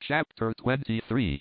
Chapter 23.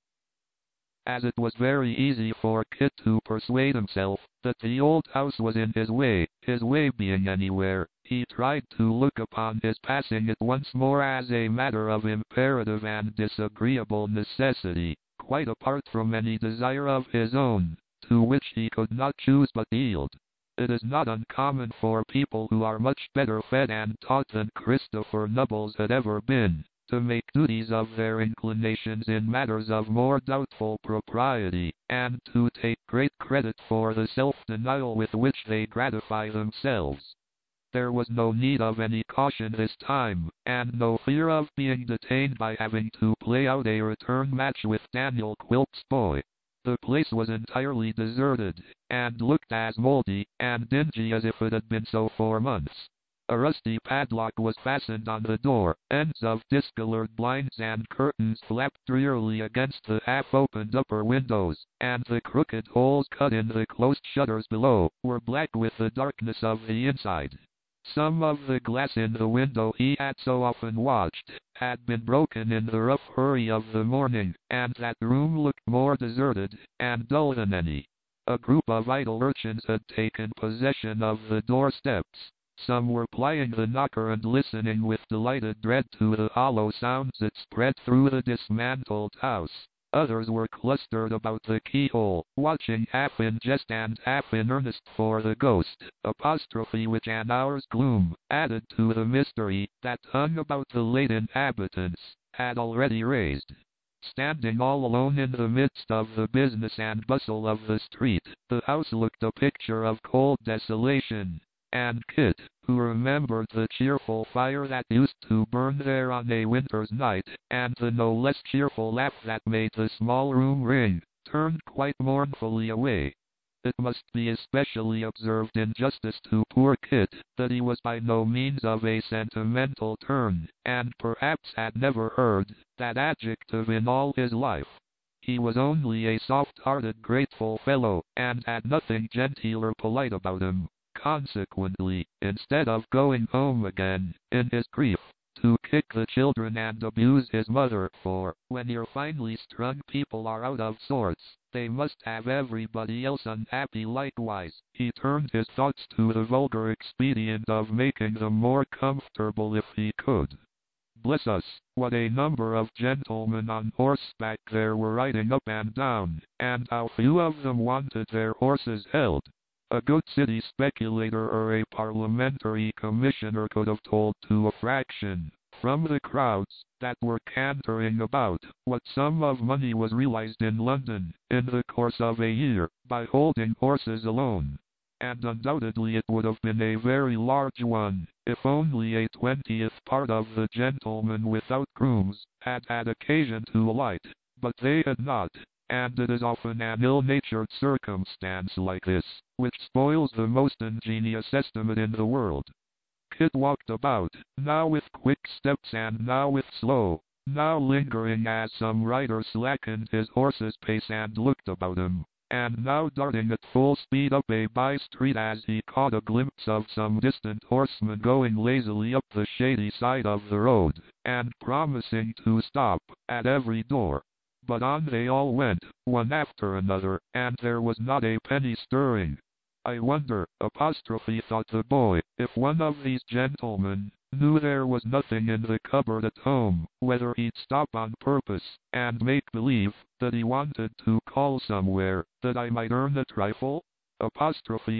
As it was very easy for Kit to persuade himself that the old house was in his way being anywhere, he tried to look upon his passing it once more as a matter of imperative and disagreeable necessity, quite apart from any desire of his own, to which he could not choose but yield. It is not uncommon for people who are much better fed and taught than Christopher Nubbles had ever been, to make duties of their inclinations in matters of more doubtful propriety, and to take great credit for the self-denial with which they gratify themselves. There was no need of any caution this time, and no fear of being detained by having to play out a return match with Daniel Quilp's boy. The place was entirely deserted, and looked as moldy and dingy as if it had been so for months. A rusty padlock was fastened on the door, ends of discolored blinds and curtains flapped drearily against the half-opened upper windows, and the crooked holes cut in the closed shutters below were black with the darkness of the inside. Some of the glass in the window he had so often watched had been broken in the rough hurry of the morning, and that room looked more deserted and dull than any. A group of idle urchins had taken possession of the doorsteps. Some were plying the knocker and listening with delighted dread to the hollow sounds that spread through the dismantled house. Others were clustered about the keyhole, watching half in jest and half in earnest for the ghost, apostrophe which an hour's gloom, added to the mystery that hung about the late inhabitants, had already raised. Standing all alone in the midst of the business and bustle of the street, the house looked a picture of cold desolation, and Kit, who remembered the cheerful fire that used to burn there on a winter's night, and the no less cheerful laugh that made the small room ring, turned quite mournfully away. It must be especially observed in justice to poor Kit, that he was by no means of a sentimental turn, and perhaps had never heard that adjective in all his life. He was only a soft-hearted, grateful fellow, and had nothing genteel or polite about him. Consequently, instead of going home again, in his grief, to kick the children and abuse his mother, for, when your finely strung people are out of sorts, they must have everybody else unhappy likewise, he turned his thoughts to the vulgar expedient of making them more comfortable if he could. Bless us, what a number of gentlemen on horseback there were riding up and down, and how few of them wanted their horses held. A good city speculator or a parliamentary commissioner could have told to a fraction, from the crowds that were cantering about, what sum of money was realized in London, in the course of a year, by holding horses alone. And undoubtedly it would have been a very large one, if only a 20th part of the gentlemen without grooms had had occasion to alight, but they had not. And it is often an ill-natured circumstance like this, which spoils the most ingenious estimate in the world. Kit walked about, now with quick steps and now with slow, now lingering as some rider slackened his horse's pace and looked about him, and now darting at full speed up a by-street as he caught a glimpse of some distant horseman going lazily up the shady side of the road, and promising to stop at every door. But on they all went, one after another, and there was not a penny stirring. I wonder, apostrophe thought the boy, if one of these gentlemen knew there was nothing in the cupboard at home, whether he'd stop on purpose, and make believe that he wanted to call somewhere, that I might earn a trifle? Apostrophe,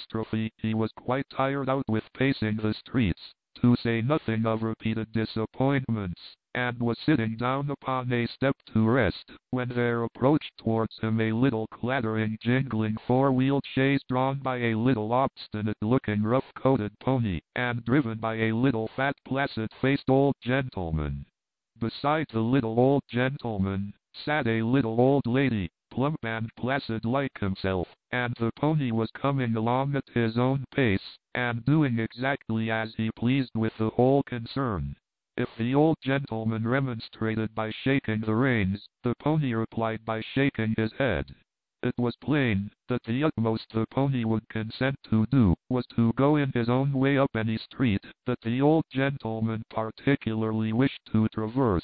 he was quite tired out with pacing the streets, to say nothing of repeated disappointments, and was sitting down upon a step to rest, when there approached towards him a little clattering, jingling four-wheeled chaise drawn by a little obstinate-looking rough-coated pony, and driven by a little fat placid-faced old gentleman. Beside the little old gentleman sat a little old lady, plump and placid like himself, and the pony was coming along at his own pace, and doing exactly as he pleased with the whole concern. If the old gentleman remonstrated by shaking the reins, the pony replied by shaking his head. It was plain that the utmost the pony would consent to do was to go in his own way up any street that the old gentleman particularly wished to traverse,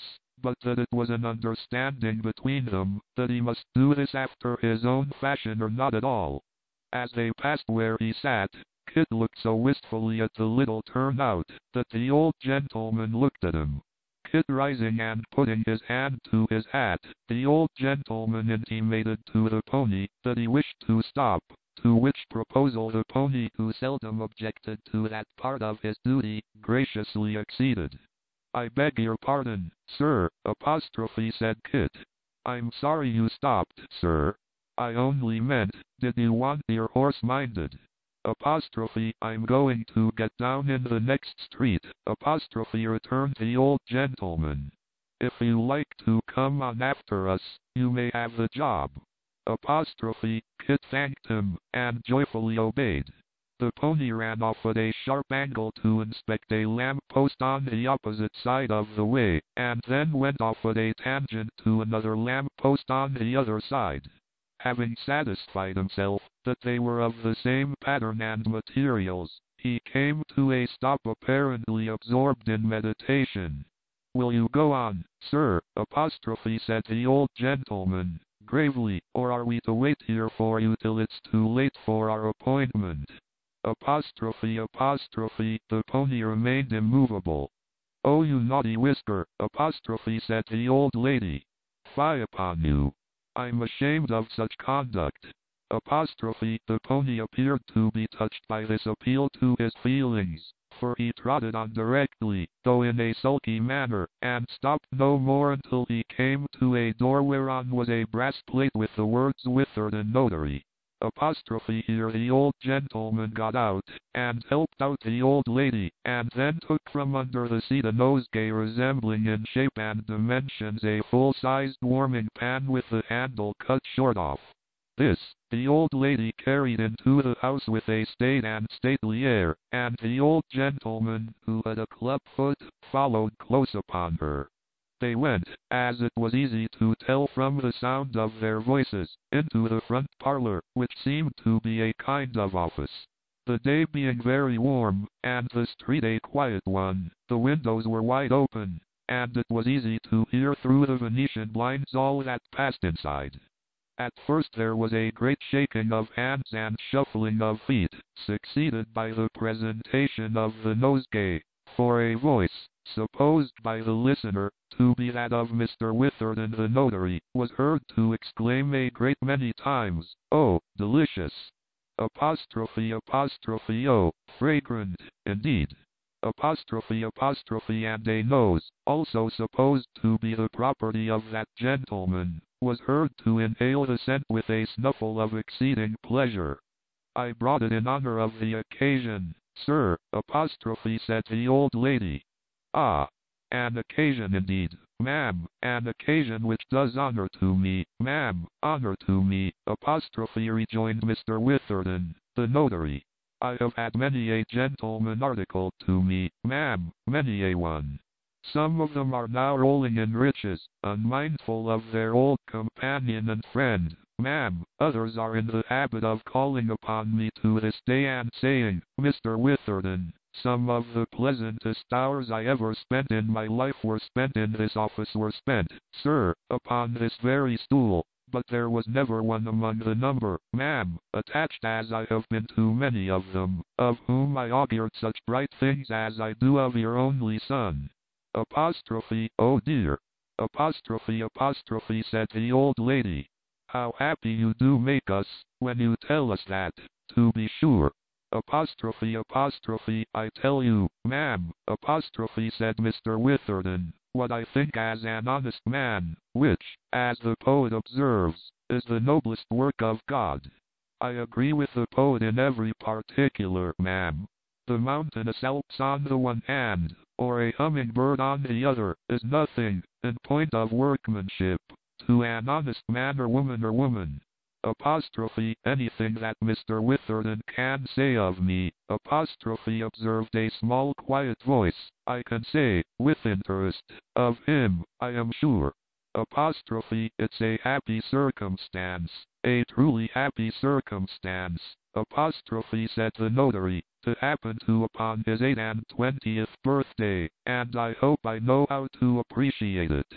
but that it was an understanding between them, that he must do this after his own fashion or not at all. As they passed where he sat, Kit looked so wistfully at the little turnout, that the old gentleman looked at him. Kit rising and putting his hand to his hat, the old gentleman intimated to the pony that he wished to stop, to which proposal the pony, who seldom objected to that part of his duty, graciously acceded. "I beg your pardon, sir," said Kit. "I'm sorry you stopped, sir. I only meant, did you want your horse minded?" "I'm going to get down in the next street," returned the old gentleman. "If you like to come on after us, you may have the job." Kit thanked him, and joyfully obeyed. The pony ran off at a sharp angle to inspect a lamp post on the opposite side of the way, and then went off at a tangent to another lamp post on the other side. Having satisfied himself that they were of the same pattern and materials, he came to a stop, apparently absorbed in meditation. "Will you go on, sir?" said the old gentleman, gravely, "or are we to wait here for you till it's too late for our appointment?" The pony remained immovable. "Oh, you naughty Whisker," said the old lady. "Fie upon you! I'm ashamed of such conduct." The pony appeared to be touched by this appeal to his feelings, for he trotted on directly, though in a sulky manner, and stopped no more until he came to a door whereon was a brass plate with the words "Witherden Notary." Here the old gentleman got out, and helped out the old lady, and then took from under the seat a nosegay resembling in shape and dimensions a full-sized warming pan with the handle cut short off. This, the old lady carried into the house with a staid and stately air, and the old gentleman, who had a club-foot, followed close upon her. They went, as it was easy to tell from the sound of their voices, into the front parlor, which seemed to be a kind of office. The day being very warm, and the street a quiet one, the windows were wide open, and it was easy to hear through the Venetian blinds all that passed inside. At first there was a great shaking of hands and shuffling of feet, succeeded by the presentation of the nosegay, for a voice, supposed by the listener to be that of Mr. Witherden the notary, was heard to exclaim a great many times, "Oh, delicious! Oh, fragrant, indeed! And a nose, also supposed to be the property of that gentleman, was heard to inhale the scent with a snuffle of exceeding pleasure. "I brought it in honor of the occasion, sir," said the old lady. "Ah, an occasion indeed, ma'am, an occasion which does honor to me, ma'am, honor to me," rejoined Mr. Witherden, the notary. "I have had many a gentleman articled to me, ma'am, many a one. Some of them are now rolling in riches, unmindful of their old companion and friend, ma'am. Others are in the habit of calling upon me to this day and saying, 'Mr. Witherden, some of the pleasantest hours I ever spent in my life were spent in this office, were spent, sir, upon this very stool.' But there was never one among the number, ma'am, attached as I have been to many of them, of whom I augured such bright things as I do of your only son." "Oh dear!" said the old lady. "How happy you do make us, when you tell us that, to be sure." "I tell you, ma'am," said Mr. Witherden, "what I think as an honest man, which, as the poet observes, is the noblest work of God. I agree with the poet in every particular, ma'am. The mountainous Alps on the one hand, or a humming-bird on the other, is nothing, in point of workmanship, to an honest man or woman. Anything that Mr. Witherden can say of me," observed a small quiet voice, "I can say, with interest, of him, I am sure. It's a happy circumstance, a truly happy circumstance," said the notary, "to happen to upon his 28th birthday, and I hope I know how to appreciate it."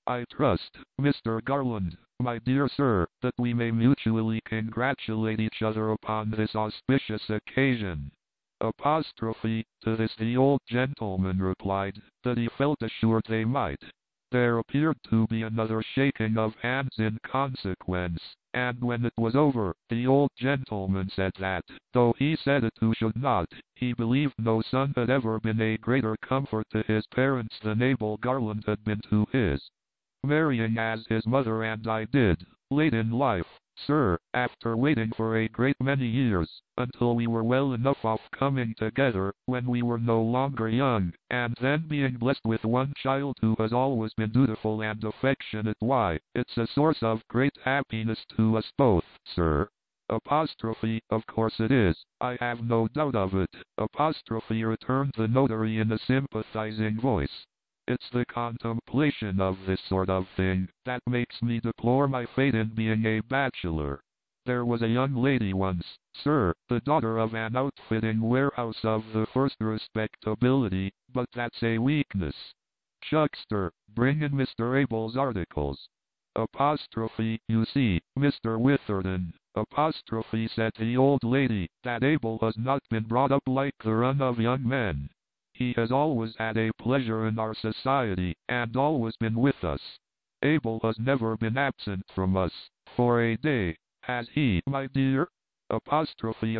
I trust, Mr. Garland, my dear sir, that we may mutually congratulate each other upon this auspicious occasion. Apostrophe, to this the old gentleman replied, that he felt assured they might. There appeared to be another shaking of hands in consequence, and when it was over, the old gentleman said that, though he said it who should not, he believed no son had ever been a greater comfort to his parents than Abel Garland had been to his. Marrying as his mother and I did, late in life, sir, after waiting for a great many years, until we were well enough off coming together, when we were no longer young, and then being blessed with one child who has always been dutiful and affectionate, why, it's a source of great happiness to us both, sir. Apostrophe, of course it is, I have no doubt of it, apostrophe, returned the notary in a sympathizing voice. It's the contemplation of this sort of thing that makes me deplore my fate in being a bachelor. There was a young lady once, sir, the daughter of an outfitting warehouse of the first respectability, but that's a weakness. Chuckster, bring in Mr. Abel's articles. Apostrophe, you see, Mr. Witherden, apostrophe, said the old lady, that Abel has not been brought up like the run of young men. He has always had a pleasure in our society, and always been with us. Abel has never been absent from us, for a day, has he, my dear? Apostrophe,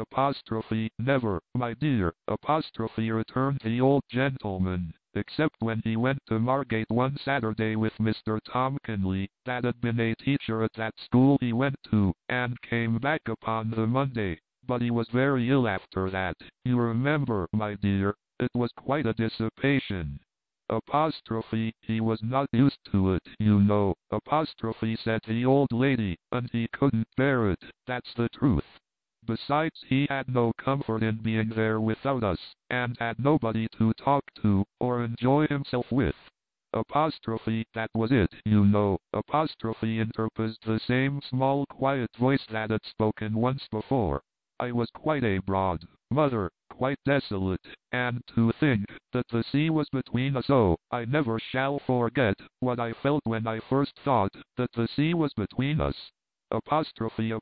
never, my dear, apostrophe, returned the old gentleman, except when he went to Margate one Saturday with Mr. Tomkinley, that had been a teacher at that school he went to, and came back upon the Monday, but he was very ill after that, you remember, my dear. It was quite a dissipation. Apostrophe, he was not used to it, you know, apostrophe, said the old lady, and he couldn't bear it, that's the truth. Besides, he had no comfort in being there without us, and had nobody to talk to, or enjoy himself with. Apostrophe, that was it, you know, apostrophe, interposed the same small quiet voice that had spoken once before. I was quite abroad, mother, quite desolate, and to think that the sea was between us. Oh, I never shall forget what I felt when I first thought that the sea was between us. Apostrophe,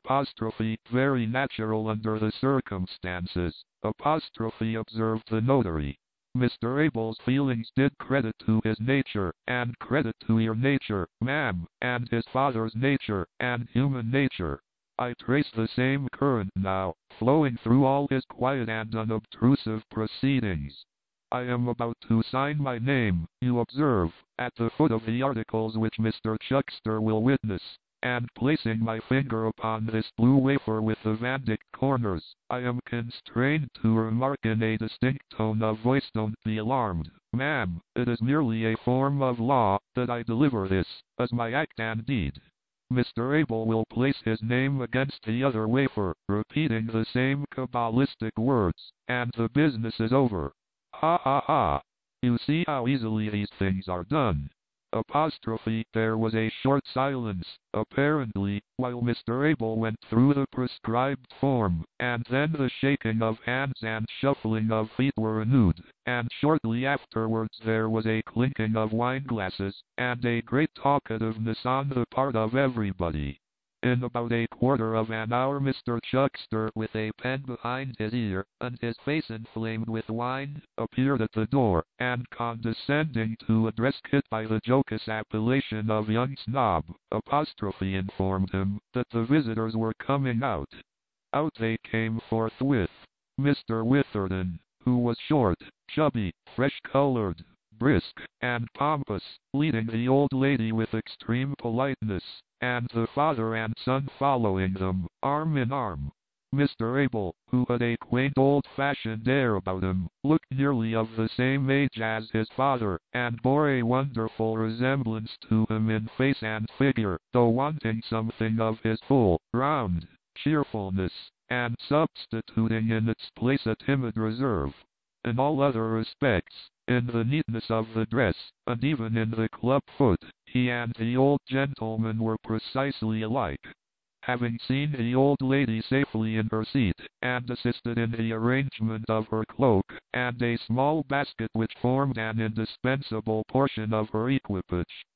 very natural under the circumstances, apostrophe, observed the notary. Mr. Abel's feelings did credit to his nature, and credit to your nature, ma'am, and his father's nature, and human nature. I trace the same current now, flowing through all his quiet and unobtrusive proceedings. I am about to sign my name, you observe, at the foot of the articles which Mr. Chuckster will witness, and placing my finger upon this blue wafer with the Vandyck corners, I am constrained to remark in a distinct tone of voice, don't be alarmed, ma'am, it is merely a form of law, that I deliver this, as my act and deed. Mr. Abel will place his name against the other wafer, repeating the same cabalistic words, and the business is over. Ha ha ha! You see how easily these things are done. Apostrophe, there was a short silence, apparently, while Mr. Abel went through the prescribed form, and then the shaking of hands and shuffling of feet were renewed, and shortly afterwards there was a clinking of wine-glasses, and a great talkativeness on the part of everybody. In about a quarter of an hour Mr. Chuckster, with a pen behind his ear, and his face inflamed with wine, appeared at the door, and condescending to address Kit by the jocose appellation of young snob, apostrophe, informed him that the visitors were coming out. Out they came forthwith. Mr. Witherden, who was short, chubby, fresh-colored, brisk, and pompous, leading the old lady with extreme politeness, and the father and son following them, arm in arm. Mr. Abel, who had a quaint old-fashioned air about him, looked nearly of the same age as his father, and bore a wonderful resemblance to him in face and figure, though wanting something of his full, round, cheerfulness, and substituting in its place a timid reserve. In all other respects, in the neatness of the dress, and even in the club foot, he and the old gentleman were precisely alike. Having seen the old lady safely in her seat, and assisted in the arrangement of her cloak, and a small basket which formed an indispensable portion of her equipage,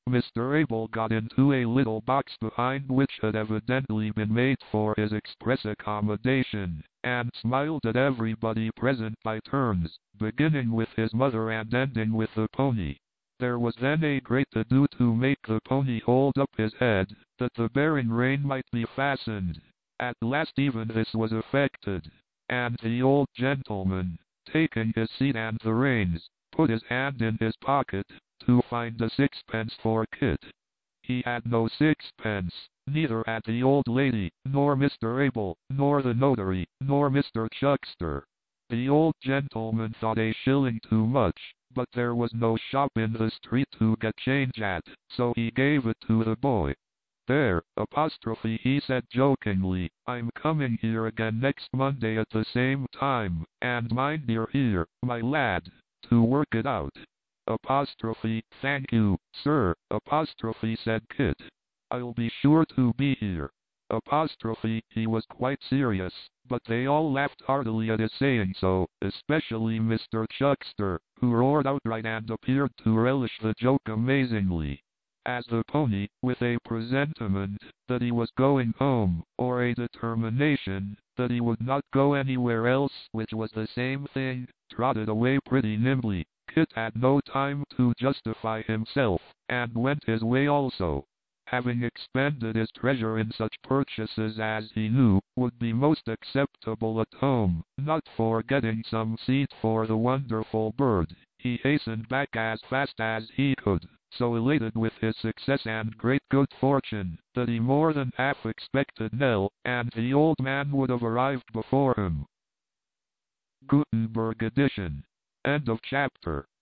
Mr. Abel got into a little box behind which had evidently been made for his express accommodation, and smiled at everybody present by turns, beginning with his mother and ending with the pony. There was then a great ado to make the pony hold up his head, that the bearing rein might be fastened. At last even this was effected, and the old gentleman, taking his seat and the reins, put his hand in his pocket, to find a sixpence for Kit. He had no sixpence, neither had the old lady, nor Mr. Abel, nor the notary, nor Mr. Chuckster. The old gentleman thought a shilling too much, but there was no shop in the street to get change at, so he gave it to the boy. There, he said jokingly, I'm coming here again next Monday at the same time, and mind you're here, my lad, to work it out. Thank you, sir, said Kit. I'll be sure to be here. He was quite serious, but they all laughed heartily at his saying so, especially Mr. Chuckster, who roared outright and appeared to relish the joke amazingly. As the pony, with a presentiment that he was going home, or a determination that he would not go anywhere else, which was the same thing, trotted away pretty nimbly, Kit had no time to justify himself, and went his way also, having expended his treasure in such purchases as he knew would be most acceptable at home. Not forgetting some seed for the wonderful bird, he hastened back as fast as he could, so elated with his success and great good fortune, that he more than half expected Nell and the old man would have arrived before him. Gutenberg edition. End of chapter.